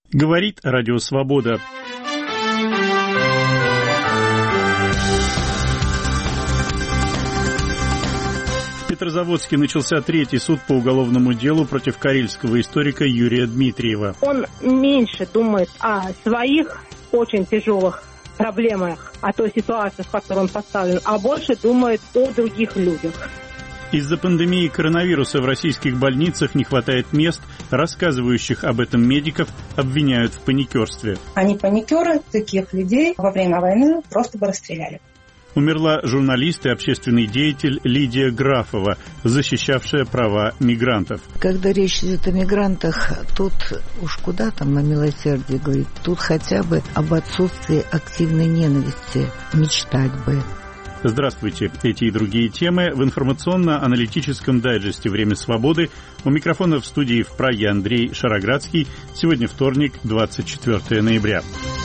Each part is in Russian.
Говорит Радио Свобода. В Петрозаводске начался третий суд по уголовному делу против карельского историка Юрия Дмитриева. Он меньше думает о своих очень тяжелых проблемах, о той ситуации, в которой он поставлен, а больше думает о других людях. Из-за пандемии коронавируса в российских больницах не хватает мест, рассказывающих об этом медиков обвиняют в паникерстве. Они паникеры, таких людей во время войны просто бы расстреляли. Умерла журналист и общественный деятель Лидия Графова, защищавшая права мигрантов. Когда речь идет о мигрантах, тут уж куда там о милосердии говорить, тут хотя бы об отсутствии активной ненависти мечтать бы. Здравствуйте. Эти и другие темы в информационно-аналитическом дайджесте «Время свободы». У микрофона в студии в Праге Андрей Шароградский. Сегодня вторник, 24 ноября.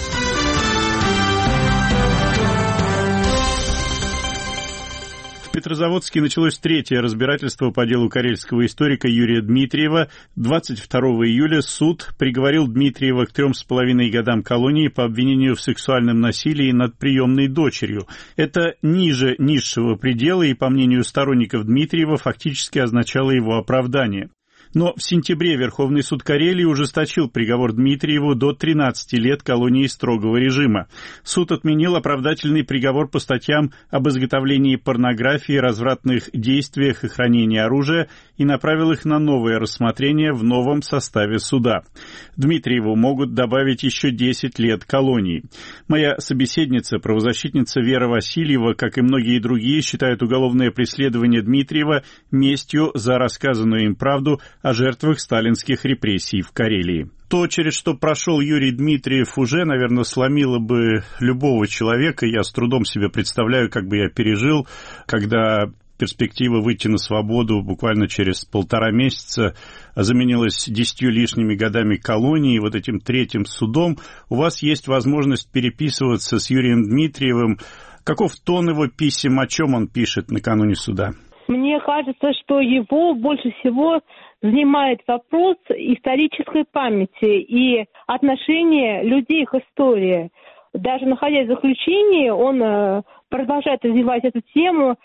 В Петрозаводске началось третье разбирательство по делу карельского историка Юрия Дмитриева. 22 июля суд приговорил Дмитриева к 3,5 годам колонии по обвинению в сексуальном насилии над приемной дочерью. Это ниже низшего предела и, по мнению сторонников Дмитриева, фактически означало его оправдание. Но в сентябре Верховный суд Карелии ужесточил приговор Дмитриеву до 13 лет колонии строгого режима. Суд отменил оправдательный приговор по статьям об изготовлении порнографии, развратных действиях и хранении оружия и направил их на новое рассмотрение в новом составе суда. Дмитриеву могут добавить еще 10 лет колонии. Моя собеседница, правозащитница Вера Васильева, как и многие другие, считает уголовное преследование Дмитриева местью за рассказанную им правду о жертвах сталинских репрессий в Карелии. То, через что прошел Юрий Дмитриев, уже, наверное, сломило бы любого человека. Я с трудом себе представляю, как бы я пережил, когда перспектива выйти на свободу буквально через 1,5 месяца заменилась 10 лишними годами колонии, вот этим третьим судом. У вас есть возможность переписываться с Юрием Дмитриевым. Каков тон его писем, о чем он пишет накануне суда? Мне кажется, что его больше всего занимает вопрос исторической памяти и отношения людей к истории. Даже находясь в заключении, он продолжает развивать эту тему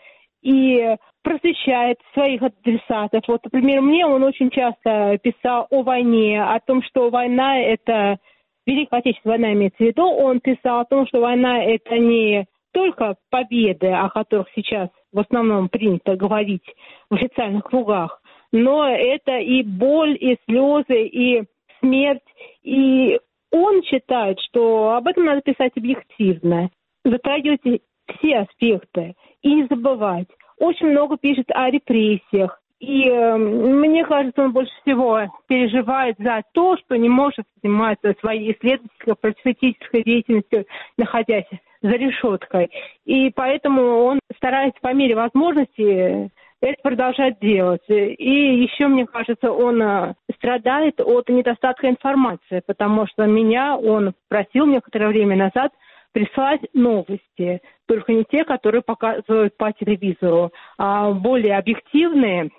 и просвещает своих адресатов. Вот, например, мне он очень часто писал о войне, о том, что война – это Великая Отечественная война имеется в виду. Он писал о том, что война – это не только победы, о которых сейчас в основном принято говорить в официальных кругах, но это и боль, и слезы, и смерть. И он считает, что об этом надо писать объективно, затрагивать все аспекты и не забывать. Очень много пишет о репрессиях. И мне кажется, он больше всего переживает за то, что не может заниматься своей исследовательской, просветительской деятельностью, находясь за решеткой. И поэтому он старается по мере возможности это продолжать делать. И еще, мне кажется, он страдает от недостатка информации, потому что меня он просил некоторое время назад прислать новости, только не те, которые показывают по телевизору, а более объективные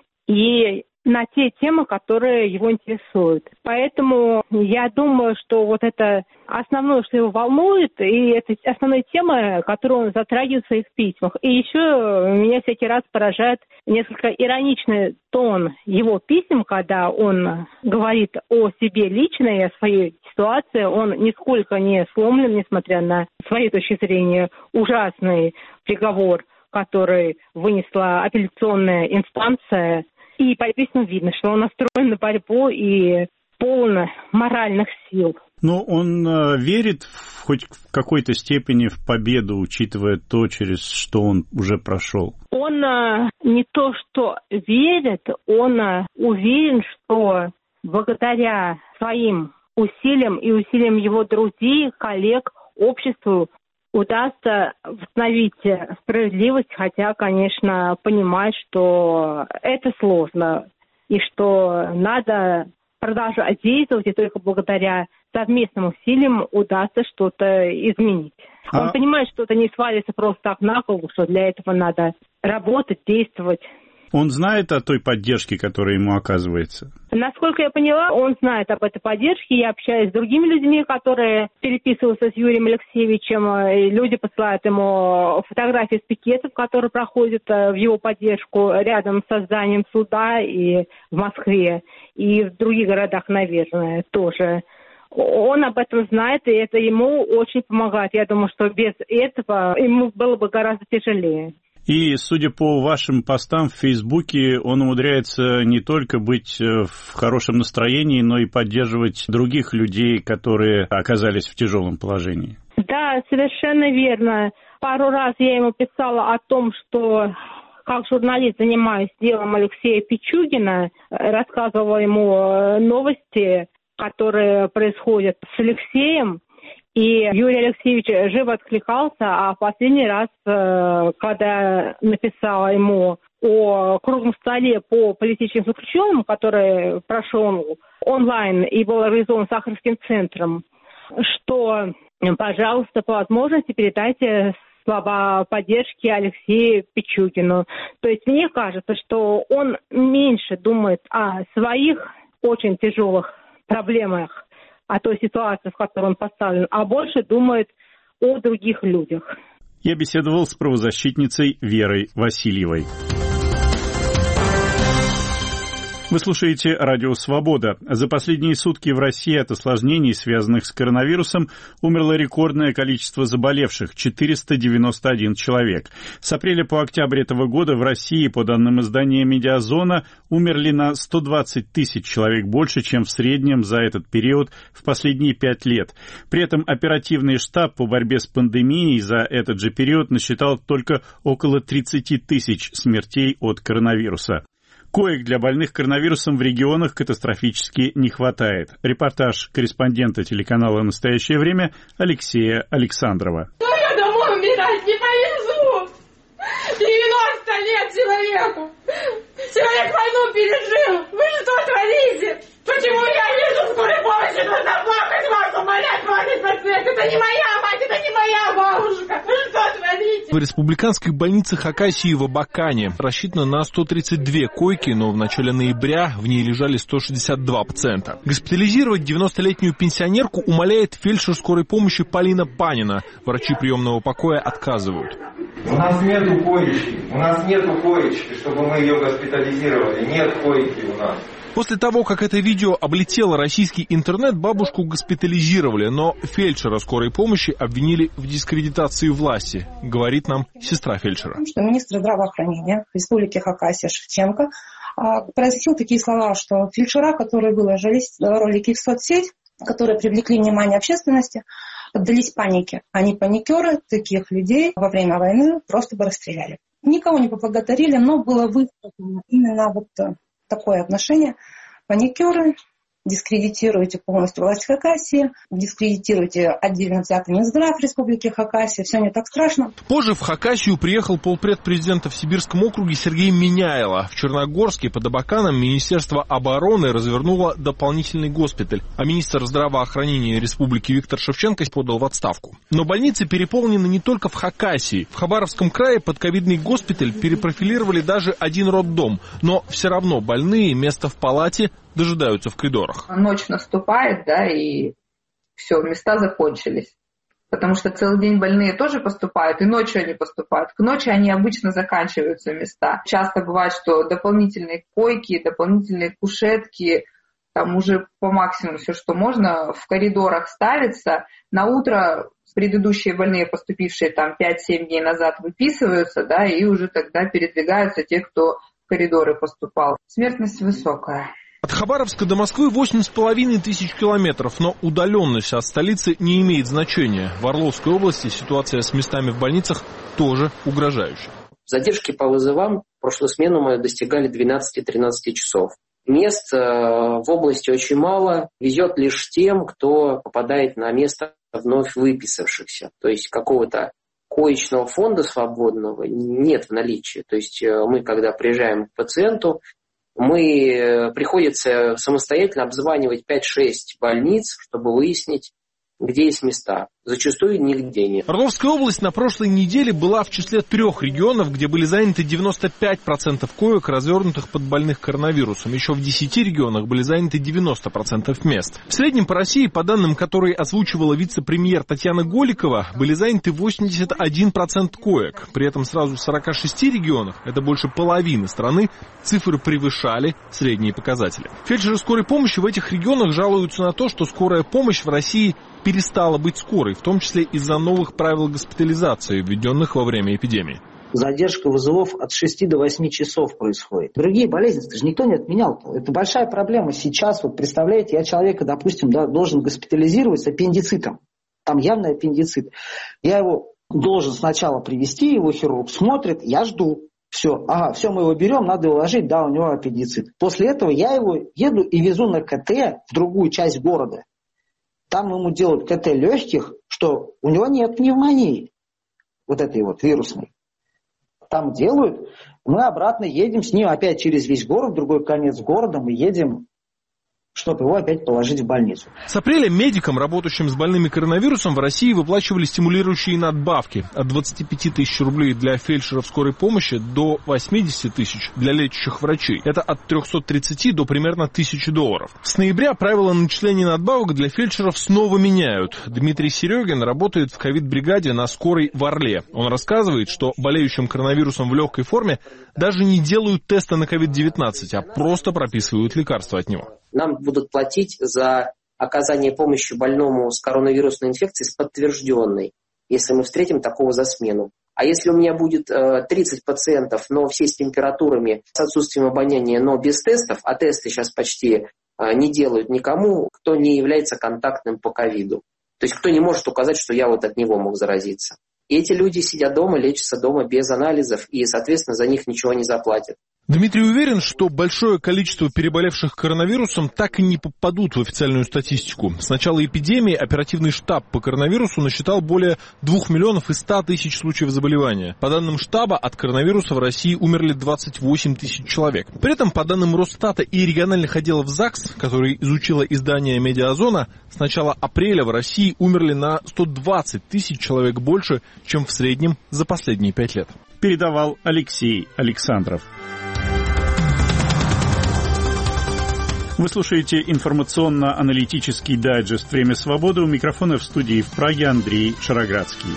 и на те темы, которые его интересуют. Поэтому я думаю, что вот это основное, что его волнует, и это основная тема, которую он затрагивает в своих письмах. И еще меня всякий раз поражает несколько ироничный тон его писем, когда он говорит о себе лично и о своей ситуации. Он нисколько не сломлен, несмотря на свою точку зрения ужасный приговор, который вынесла апелляционная инстанция. И по письмам видно, что он настроен на борьбу и полон моральных сил. Но он верит хоть в какой-то степени в победу, учитывая то, через что он уже прошел? Он не то что верит, он уверен, что благодаря своим усилиям и усилиям его друзей, коллег, обществу удастся восстановить справедливость, хотя, конечно, понимать, что это сложно и что надо продолжать действовать, и только благодаря совместным усилиям удастся что-то изменить. Он понимает, что это не свалится просто так на голову, что для этого надо работать, действовать. Он знает о той поддержке, которая ему оказывается? Насколько я поняла, он знает об этой поддержке. Я общаюсь с другими людьми, которые переписываются с Юрием Алексеевичем. И люди посылают ему фотографии с пикетов, которые проходят в его поддержку рядом со зданием суда и в Москве, и в других городах, наверное, тоже. Он об этом знает, и это ему очень помогает. Я думаю, что без этого ему было бы гораздо тяжелее. И, судя по вашим постам в Фейсбуке, он умудряется не только быть в хорошем настроении, но и поддерживать других людей, которые оказались в тяжелом положении. Да, совершенно верно. Пару раз я ему писала о том, что как журналист занимаюсь делом Алексея Пичугина, рассказывала ему новости, которые происходят с Алексеем. И Юрий Алексеевич живо откликался, а в последний раз, когда написала ему о круглом столе по политическим заключенным, который прошел онлайн и был организован Сахарским центром, что, пожалуйста, по возможности передайте слова поддержки Алексею Пичугину. То есть мне кажется, что он меньше думает о своих очень тяжелых проблемах, о той ситуации, в которой он поставлен, а больше думает о других людях. Я беседовал с правозащитницей Верой Васильевой. Вы слушаете «Радио Свобода». За последние сутки в России от осложнений, связанных с коронавирусом, умерло рекордное количество заболевших – 491 человек. С апреля по октябрь этого года в России, по данным издания «Медиазона», умерли на 120 тысяч человек больше, чем в среднем за этот период в последние 5 лет. При этом оперативный штаб по борьбе с пандемией за этот же период насчитал только около 30 тысяч смертей от коронавируса. Коек для больных коронавирусом в регионах катастрофически не хватает. Репортаж корреспондента телеканала «Настоящее время» Алексея Александрова. Ну, я домой умирать не повезу. 90 лет человеку. Человек войну пережил. Вы что творите? Почему я вижу скорой помощи? Нужно плакать вас, умолять, плакать под смех. Это не моя мать, это не моя бабушка. Вы что творите? В республиканской больнице Хакасии в Абакане рассчитано на 132 койки, но в начале ноября в ней лежали 162 пациента. Госпитализировать 90-летнюю пенсионерку умоляет фельдшер скорой помощи Полина Панина. Врачи приемного покоя отказывают. У нас нету коечки, чтобы мы ее госпитализировали. Нет койки у нас. После того, как это видео облетело российский интернет, бабушку госпитализировали, но фельдшера скорой помощи обвинили в дискредитации власти, говорит нам сестра фельдшера. Что министр здравоохранения Республики Хакасия Шевченко произносил такие слова, что фельдшера, которые выложили ролики в соцсеть, которые привлекли внимание общественности, поддались панике. Они паникеры, таких людей во время войны просто бы расстреляли. Никого не поблагодарили, но было высказано именно вот такое отношение. Паникеры, дискредитируете полностью власть Хакасии, дискредитируете отдельно взятый Минздрав Республики Хакасия. Все не так страшно. Позже в Хакасию приехал полпред президента в Сибирском округе Сергей Миняйло. В Черногорске под Абаканом Министерство обороны развернуло дополнительный госпиталь, а министр здравоохранения Республики Виктор Шевченко подал в отставку. Но больницы переполнены не только в Хакасии. В Хабаровском крае под ковидный госпиталь перепрофилировали даже один роддом, но все равно больные место в палате дожидаются в коридорах. Ночь наступает, да, и все, места закончились. Потому что целый день больные тоже поступают, и ночью они поступают. К ночи они обычно заканчиваются места. Часто бывает, что дополнительные койки, дополнительные кушетки, там уже по максимуму все, что можно, в коридорах ставится. На утро предыдущие больные, поступившие там 5-7 дней назад, выписываются, да, и уже тогда передвигаются те, кто в коридоры поступал. Смертность высокая. От Хабаровска до Москвы 8,5 тысяч километров, но удаленность от столицы не имеет значения. В Орловской области ситуация с местами в больницах тоже угрожающая. Задержки по вызовам в прошлую смену мы достигали 12-13 часов. Мест в области очень мало. Везет лишь тем, кто попадает на место вновь выписавшихся. То есть какого-то коечного фонда свободного нет в наличии. То есть мы, когда приезжаем к пациенту, приходится самостоятельно обзванивать 5-6 больниц, чтобы выяснить, где есть места. зачастую нигде нет. Орловская область на прошлой неделе была в числе 3 регионов, где были заняты 95% коек, развернутых под больных коронавирусом. Еще в 10 регионах были заняты 90% мест. В среднем по России, по данным, которые озвучивала вице-премьер Татьяна Голикова, были заняты 81% коек. При этом сразу в 46 регионах, это больше половины страны, цифры превышали средние показатели. Фельдшеры скорой помощи в этих регионах жалуются на то, что скорая помощь в России перестала быть скорой, в том числе из-за новых правил госпитализации, введенных во время эпидемии. Задержка вызовов от 6 до 8 часов происходит. Другие болезни, это же никто не отменял. Это большая проблема. Сейчас, вот представляете, я человека, допустим, должен госпитализировать с аппендицитом. Там явный аппендицит. Я его должен сначала привезти, его хирург смотрит, я жду. Все, мы его берем, надо его ложить, да, у него аппендицит. После этого я его еду и везу на КТ в другую часть города. Там ему делают КТ легких, что у него нет пневмонии, вот этой вот вирусной. Там делают, мы обратно едем с ним опять через весь город, в другой конец города мы едем, чтобы его опять положить в больницу. С апреля медикам, работающим с больными коронавирусом, в России выплачивали стимулирующие надбавки от 25 тысяч рублей для фельдшеров скорой помощи до 80 тысяч для лечащих врачей. Это от 330 до примерно $1000. С ноября правила начисления надбавок для фельдшеров снова меняют. Дмитрий Серегин работает в ковид-бригаде на скорой в Орле. Он рассказывает, что болеющим коронавирусом в легкой форме даже не делают теста на COVID-19, а просто прописывают лекарства от него. Нам будут платить за оказание помощи больному с коронавирусной инфекцией с подтвержденной, если мы встретим такого за смену. А если у меня будет 30 пациентов, но все с температурами, с отсутствием обоняния, но без тестов, а тесты сейчас почти не делают никому, кто не является контактным по ковиду. То есть кто не может указать, что я вот от него мог заразиться. И эти люди сидят дома, лечатся дома без анализов, и, соответственно, за них ничего не заплатят. Дмитрий уверен, что большое количество переболевших коронавирусом так и не попадут в официальную статистику. С начала эпидемии оперативный штаб по коронавирусу насчитал более 2 100 000 случаев заболевания. По данным штаба, от коронавируса в России умерли 28 тысяч человек. При этом, по данным Росстата и региональных отделов ЗАГС, которые изучило издание «Медиазона», с начала апреля в России умерли на 120 тысяч человек больше, чем в среднем за последние 5 лет. Передавал Алексей Александров. Вы слушаете информационно-аналитический дайджест «Время свободы». У микрофона в студии в Праге Андрей Шароградский.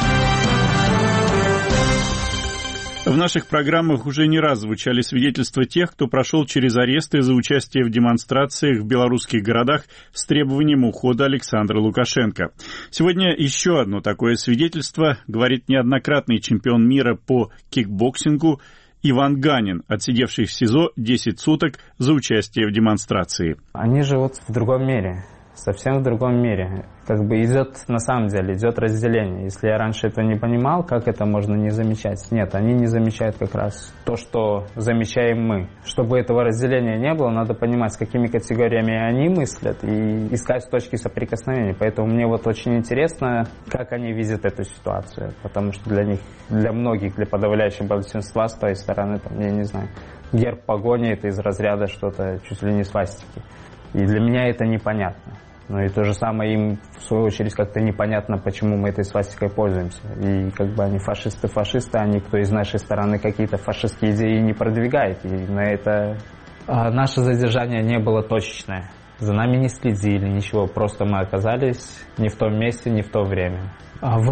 В наших программах уже не раз звучали свидетельства тех, кто прошел через аресты за участие в демонстрациях в белорусских городах с требованием ухода Александра Лукашенко. Сегодня еще одно такое свидетельство, говорит неоднократный чемпион мира по кикбоксингу Иван Ганин, отсидевший в СИЗО 10 суток за участие в демонстрации. Они живут в другом мире, совсем в другом мире. Как бы на самом деле идет разделение. Если я раньше это не понимал, как это можно не замечать? Нет, они не замечают как раз то, что замечаем мы. Чтобы этого разделения не было, надо понимать, с какими категориями они мыслят и искать точки соприкосновения. Поэтому мне вот очень интересно, как они видят эту ситуацию. Потому что для них, для многих, для подавляющего большинства с той стороны, там, я не знаю, герб погони — это из разряда что-то чуть ли не свастики. И для меня это непонятно. Ну и то же самое им, в свою очередь, как-то непонятно, почему мы этой свастикой пользуемся. И как бы они фашисты, а никто из нашей стороны какие-то фашистские идеи не продвигает. И на это наше задержание не было точечное. За нами не следили, ничего. Просто мы оказались не в том месте, не в то время. А в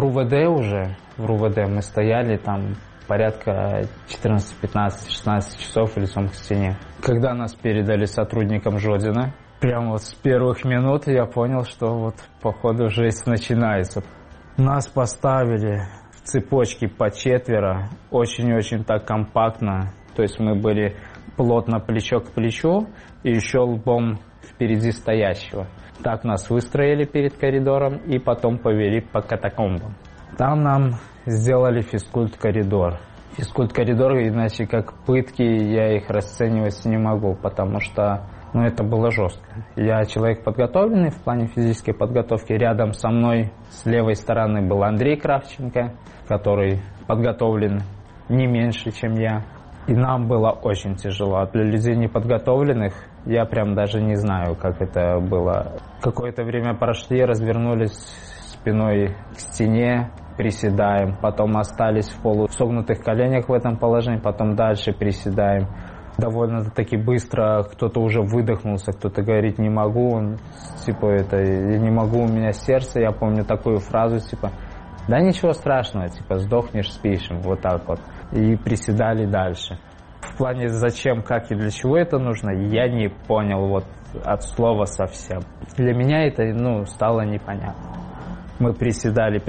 РУВД мы стояли там порядка 14, 15, 16 часов лицом к стене. Когда нас передали сотрудникам Жодина, прямо вот с первых минут я понял, что вот походу жизнь начинается. Нас поставили в цепочки по 4, очень-очень так компактно. То есть мы были плотно плечо к плечу и еще лбом впереди стоящего. Так нас выстроили перед коридором и потом повели по катакомбам. Там нам сделали физкульт-коридор. Физкульт-коридор, иначе как пытки, я их расценивать не могу, потому что это было жестко. Я человек подготовленный в плане физической подготовки. Рядом со мной с левой стороны был Андрей Кравченко, который подготовлен не меньше, чем я. И нам было очень тяжело. А для людей неподготовленных я прям даже не знаю, как это было. Какое-то время прошли, развернулись с спиной к стене, приседаем, потом остались в полусогнутых коленях в этом положении, потом дальше приседаем. Довольно-таки быстро кто-то уже выдохнулся, кто-то говорит «не могу», типа «не могу, у меня сердце». Я помню такую фразу, типа «да ничего страшного, типа сдохнешь, спишь», вот так вот. И приседали дальше. В плане зачем, как и для чего это нужно, я не понял вот от слова совсем. Для меня это стало непонятно. Мы приседали,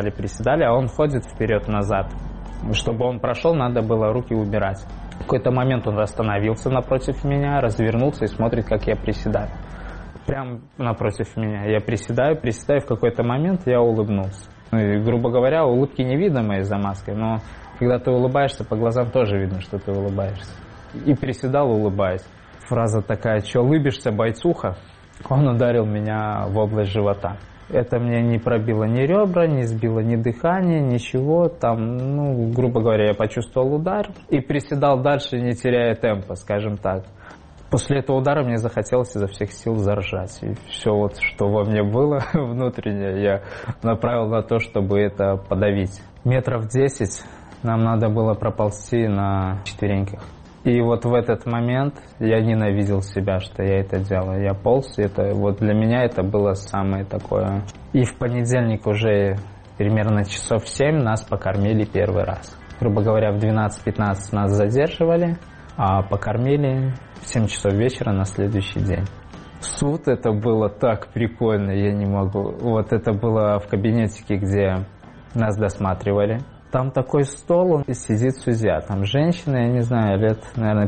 а он ходит вперед-назад. Чтобы он прошел, надо было руки убирать. В какой-то момент он остановился напротив меня, развернулся и смотрит, как я приседаю. Прям напротив меня. Я приседаю, в какой-то момент я улыбнулся. И, грубо говоря, улыбки не видно моей за маской, но когда ты улыбаешься, по глазам тоже видно, что ты улыбаешься. И приседал, улыбаясь. Фраза такая: «Чё улыбишься, бойцуха?» Он ударил меня в область живота. Это мне не пробило ни ребра, не сбило ни дыхание, ничего. Там, грубо говоря, я почувствовал удар и приседал дальше, не теряя темпа, скажем так. После этого удара мне захотелось изо всех сил заржать. И все, вот, что во мне было внутреннее, я направил на то, чтобы это подавить. 10 метров нам надо было проползти на четвереньках. И вот в этот момент я ненавидел себя, что я это делаю. Я полз, вот для меня это было самое такое. И в понедельник уже примерно часов 7 нас покормили первый раз. Грубо говоря, в 12-15 нас задерживали, а покормили в 7 часов вечера на следующий день. Суд, это было так прикольно, я не могу. Вот это было в кабинетике, где нас досматривали. Там такой стол, он сидит судья. Там женщина, я не знаю, лет, наверное,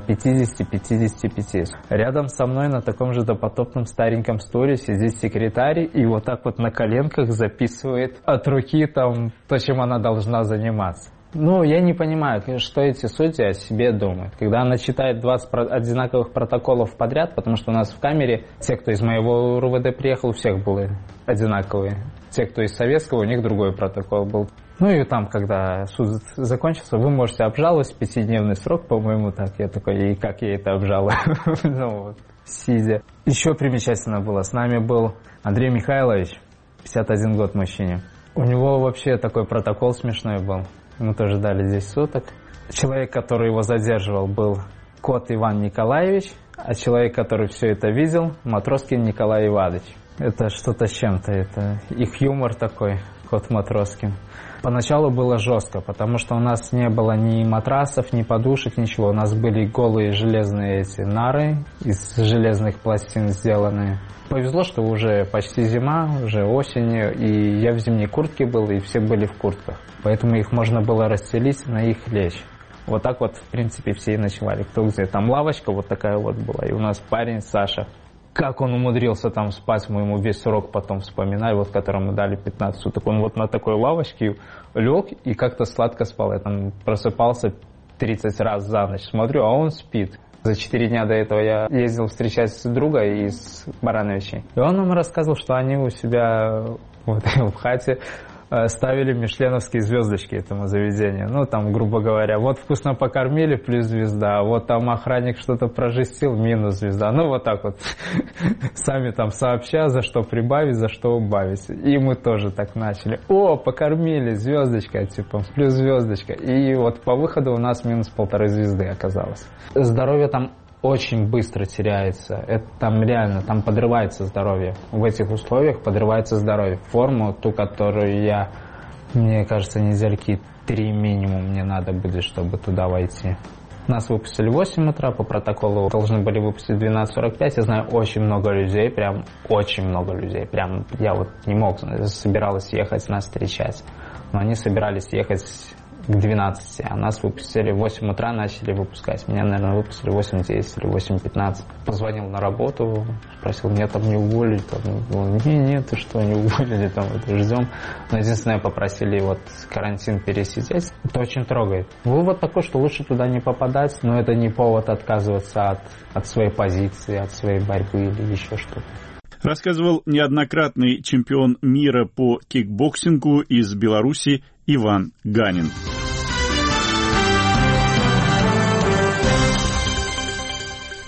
50-55. Рядом со мной на таком же допотопном стареньком стуле сидит секретарь и вот так вот на коленках записывает от руки там то, чем она должна заниматься. Я не понимаю, что эти судьи о себе думают. Когда она читает 20 одинаковых протоколов подряд, потому что у нас в камере те, кто из моего РУВД приехал, у всех были одинаковые. Те, кто из советского, у них другой протокол был. И там, когда суд закончился, вы можете обжаловать 5-дневный срок, по-моему, так. Я такой, и как я это обжалую? Сидя. Еще примечательно было, с нами был Андрей Михайлович, 51 год мужчине. У него вообще такой протокол смешной был. Ему тоже дали 10 суток. Человек, который его задерживал, был Кот Иван Николаевич, а человек, который все это видел, Матроскин Николай Иванович. Это что-то с чем-то, это их юмор такой, Кот Матроскин. Поначалу было жестко, потому что у нас не было ни матрасов, ни подушек, ничего. У нас были голые железные эти нары из железных пластин сделанные. Повезло, что уже почти зима, уже осенью, и я в зимней куртке был, и все были в куртках. Поэтому их можно было расстелить, на их лечь. Вот так вот, в принципе, все и ночевали. Кто где. Там лавочка вот такая вот была, и у нас парень Саша. Как он умудрился там спать, мы ему весь срок потом вспоминали, вот которому дали 15 суток. Он вот на такой лавочке лег и как-то сладко спал. Я там просыпался 30 раз за ночь, смотрю, а он спит. За 4 дня до этого я ездил встречать друга из Барановичей. И он нам рассказывал, что они у себя вот, в хате ставили мишленовские звездочки этому заведению. Там, грубо говоря, вот вкусно покормили, плюс звезда, вот там охранник что-то прожестил, минус звезда. Вот так вот. Сами там сообща, за что прибавить, за что убавить. И мы тоже так начали. Покормили, звездочка, типа, плюс звездочка. И вот по выходу у нас минус 1,5 звезды оказалось. Здоровье там очень быстро теряется. Это там реально, там подрывается здоровье. В этих условиях подрывается здоровье. Форму, ту, которую мне кажется, недельки 3 минимум мне надо будет, чтобы туда войти. Нас выпустили в 8 утра, по протоколу должны были выпустить в 12:45. Я знаю очень много людей, прям очень много людей. Прям я вот не мог, собиралась ехать нас встречать. Но они собирались ехать к 12, а нас выпустили в 8 утра, начали выпускать. Меня, наверное, выпустили в 8:10 или 8:15. Позвонил на работу, спросил, меня там не уволили. Нет, ты что, не уволили, там вот ждем. Но единственное, попросили вот карантин пересидеть. Это очень трогает. Вывод такой, что лучше туда не попадать, но это не повод отказываться от своей позиции, от своей борьбы или еще что-то. Рассказывал неоднократный чемпион мира по кикбоксингу из Беларуси Иван Ганин.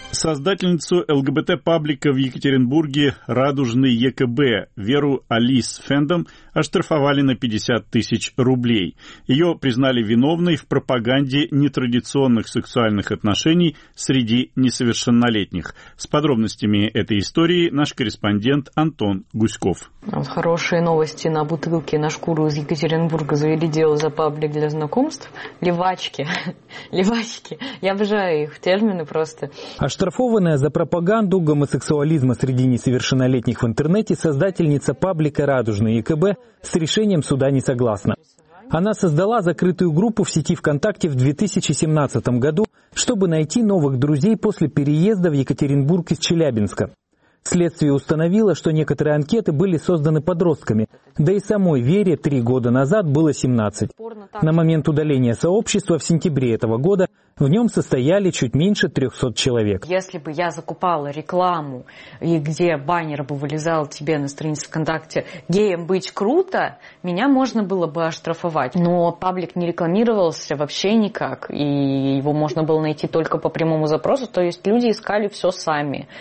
Создательницу ЛГБТ-паблика в Екатеринбурге «Радужный ЕКБ» Веру Алис Фендом оштрафовали на 50 тысяч рублей. Ее признали виновной в пропаганде нетрадиционных сексуальных отношений среди несовершеннолетних. С подробностями этой истории наш корреспондент Антон Гуськов. Хорошие новости. На бутылке на шкуру из Екатеринбурга завели дело за паблик для знакомств. Левачки. Левачки. Я обожаю их термины просто. Оштрафованная за пропаганду гомосексуализма среди несовершеннолетних в интернете создательница паблика «Радужный ЕКБ» с решением суда не согласна. Она создала закрытую группу в сети ВКонтакте в 2017 году, чтобы найти новых друзей после переезда в Екатеринбург из Челябинска. Следствие установило, что некоторые анкеты были созданы подростками, да и самой Вере 3 года назад было 17. На момент удаления сообщества в сентябре этого года в нем состояли чуть меньше 300 человек. Если бы я закупала рекламу, и где баннер бы вылезал тебе на странице ВКонтакте «Геем быть круто», меня можно было бы оштрафовать. Но паблик не рекламировался вообще никак, и его можно было найти только по прямому запросу, то есть люди искали все сами.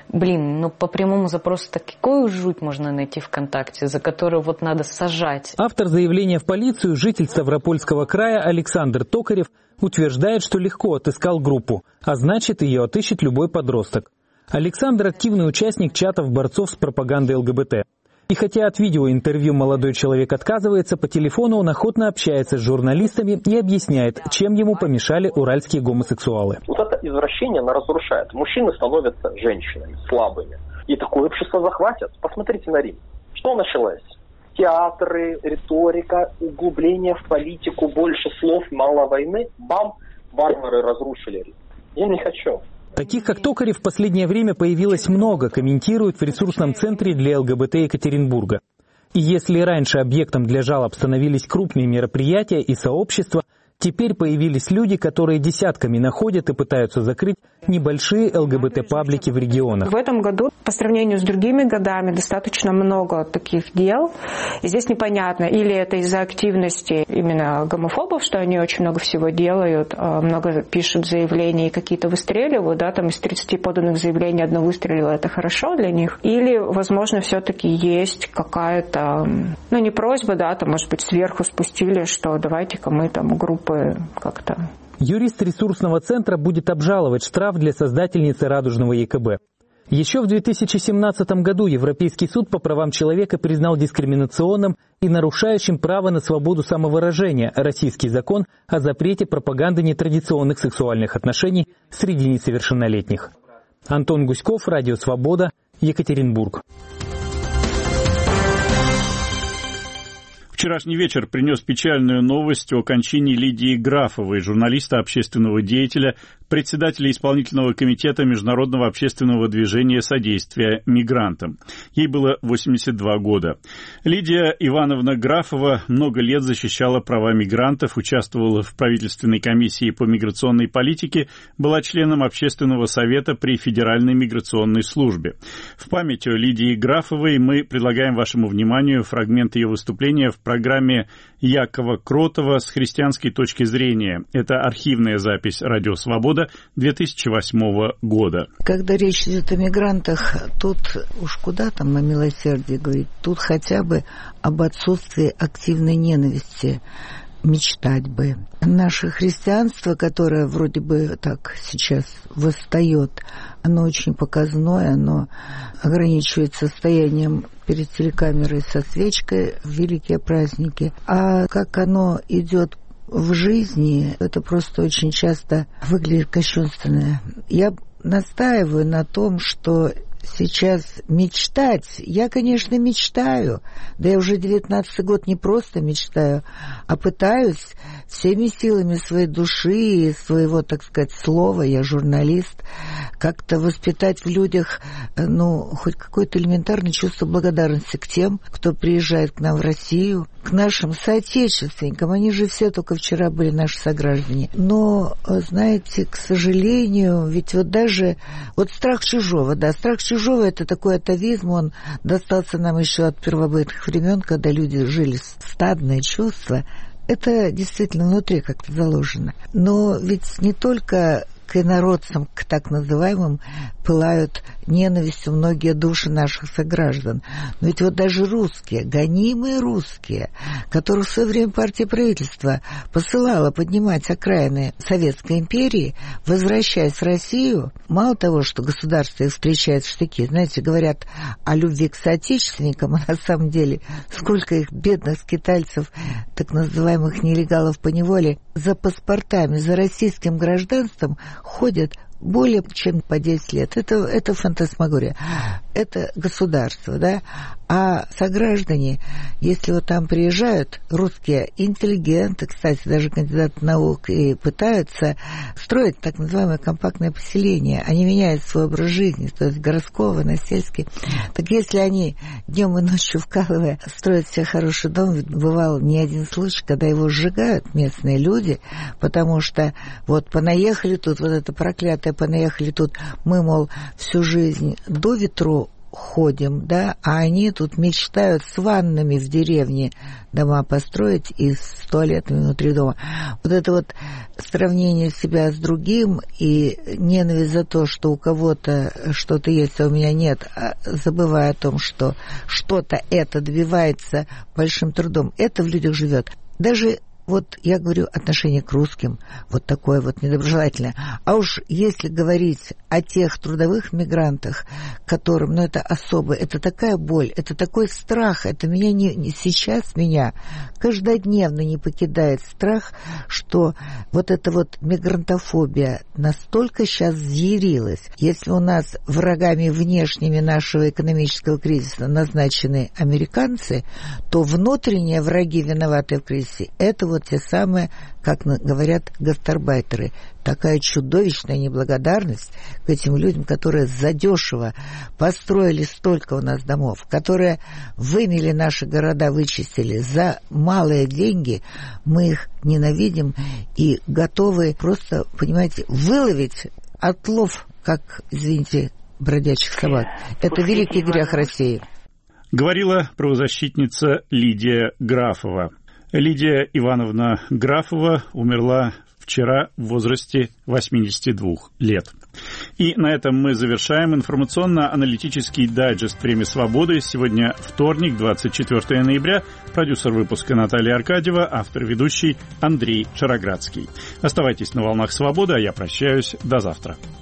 По прямому запросу такую жуть можно найти ВКонтакте, за которую вот надо сажать. Автор заявления в полицию, житель Ставропольского края Александр Токарев, утверждает, что легко отыскал группу, а значит, ее отыщет любой подросток. Александр – активный участник чатов борцов с пропагандой ЛГБТ. И хотя от видеоинтервью молодой человек отказывается, по телефону он охотно общается с журналистами и объясняет, чем ему помешали уральские гомосексуалы. Вот это извращение, оно разрушает. Мужчины становятся женщинами, слабыми. И такое общество захватят. Посмотрите на Рим. Что началось? Театры, риторика, углубление в политику, больше слов, мало войны. Бам! Варвары разрушили Рим. Я не хочу. Таких, как Токарев, в последнее время появилось много, комментируют в ресурсном центре для ЛГБТ Екатеринбурга. И если раньше объектом для жалоб становились крупные мероприятия и сообщества, теперь появились люди, которые десятками находят и пытаются закрыть небольшие ЛГБТ-паблики в регионах. В этом году, по сравнению с другими годами, достаточно много таких дел. И здесь непонятно, или это из-за активности именно гомофобов, что они очень много всего делают, много пишут заявлений и какие-то выстреливают, да, там из 30 поданных заявлений одно выстрелило, это хорошо для них. Или, возможно, все-таки есть какая-то, не просьба, да, там, может быть, сверху спустили, что давайте-ка мы там группы как-то. Юрист ресурсного центра будет обжаловать штраф для создательницы «Радужного ЕКБ». Еще в 2017 году Европейский суд по правам человека признал дискриминационным и нарушающим право на свободу самовыражения российский закон о запрете пропаганды нетрадиционных сексуальных отношений среди несовершеннолетних. Антон Гуськов, Радио Свобода, Екатеринбург. Вчерашний вечер принес печальную новость о кончине Лидии Графовой, журналиста, общественного деятеля, председателя исполнительного комитета Международного общественного движения содействия мигрантам. Ей было 82 года. Лидия Ивановна Графова много лет защищала права мигрантов, участвовала в правительственной комиссии по миграционной политике, была членом общественного совета при Федеральной миграционной службе. В память о Лидии Графовой мы предлагаем вашему вниманию фрагмент ее выступления в программе Якова Кротова «С христианской точки зрения». Это архивная запись «Радио Свобода» 2008 года. Когда речь идет о мигрантах, тут уж куда там о милосердии говорить, тут хотя бы об отсутствии активной ненависти мечтать бы. Наше христианство, которое вроде бы так сейчас восстает, оно очень показное, оно ограничивается стоянием перед телекамерой со свечкой в великие праздники. А как оно идет в жизни, это просто очень часто выглядит кощунственно. Я настаиваю на том, что сейчас мечтать, я, конечно, мечтаю, да я уже 19-й год не просто мечтаю, а пытаюсь всеми силами своей души и своего, так сказать, слова, я журналист, как-то воспитать в людях, хоть какое-то элементарное чувство благодарности к тем, кто приезжает к нам в Россию, к нашим соотечественникам, они же все только вчера были наши сограждане. Но, знаете, к сожалению, ведь даже страх чужого, страх чужого — это такой атовизм, он достался нам еще от первобытных времен, когда люди жили стадное чувство. Это действительно внутри как-то заложено. Но ведь не только к к инородцам, к так называемым, пылают ненавистью многие души наших сограждан. Но ведь вот даже русские, гонимые русские, которых в свое время партия правительства посылала поднимать окраины Советской империи, возвращаясь в Россию, мало того, что государство их встречает в штыки, знаете, говорят о любви к соотечественникам, а на самом деле сколько их бедных скитальцев, так называемых нелегалов по неволе, за паспортами, за российским гражданством ходят более чем по 10 лет. Это фантасмагория. Это государство, да? А сограждане, если вот там приезжают, русские интеллигенты, кстати, даже кандидаты наук, и пытаются строить так называемое компактное поселение. Они меняют свой образ жизни, то есть городского на сельский. Так если они днем и ночью вкалывая строят себе хороший дом, бывал не один случай, когда его сжигают местные люди, потому что вот понаехали тут, вот это проклятое понаехали тут, мы, мол, всю жизнь до ветру ходим, да, а они тут мечтают с ваннами в деревне дома построить и с туалетами внутри дома. Вот это вот сравнение себя с другим и ненависть за то, что у кого-то что-то есть, а у меня нет, забывая о том, что что-то это добивается большим трудом, это в людях живет. Даже вот я говорю отношение к русским, вот такое вот недоброжелательное. А уж если говорить о тех трудовых мигрантах, которым, ну это особо, это такая боль, это такой страх, это сейчас меня каждодневно не покидает страх, что вот эта вот мигрантофобия настолько сейчас взъярилась. Если у нас врагами внешними нашего экономического кризиса назначены американцы, то внутренние враги, виноватые в кризисе, это вот те самые, как говорят гастарбайтеры, такая чудовищная неблагодарность к этим людям, которые задешево построили столько у нас домов, которые вымели наши города, вычистили за малые деньги, мы их ненавидим и готовы просто, понимаете, выловить отлов, как, извините, бродячих собак. Это великий грех России. Говорила правозащитница Лидия Графова. Лидия Ивановна Графова умерла вчера в возрасте 82 лет. И на этом мы завершаем информационно-аналитический дайджест премии «Свободы». Сегодня вторник, 24 ноября. Продюсер выпуска Наталья Аркадьева, автор-ведущий Андрей Шароградский. Оставайтесь на волнах «Свободы», а я прощаюсь. До завтра.